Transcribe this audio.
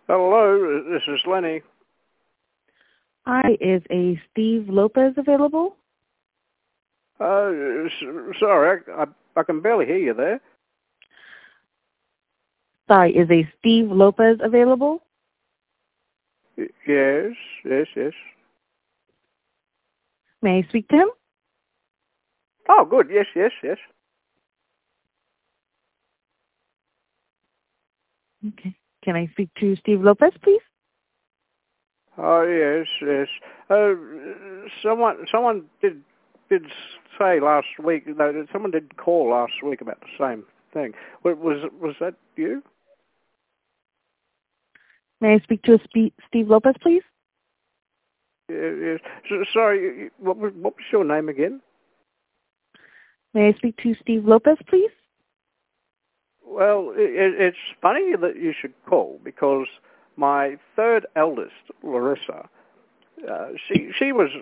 Hello, this is Lenny. Hi, is a Steve Lopez available? Sorry, I can barely hear you there. Sorry, is a Steve Lopez available? Yes. May I speak to him? Oh, good. Yes. Okay. Can I speak to Steve Lopez, please? Oh, yes. Someone did say last week. No, someone did call last week about the same thing. Was that you? May I speak to Steve Lopez, please? Yes. Sorry. What was your name again? May I speak to Steve Lopez, please? Well, it's funny that you should call because my third eldest, Larissa, she was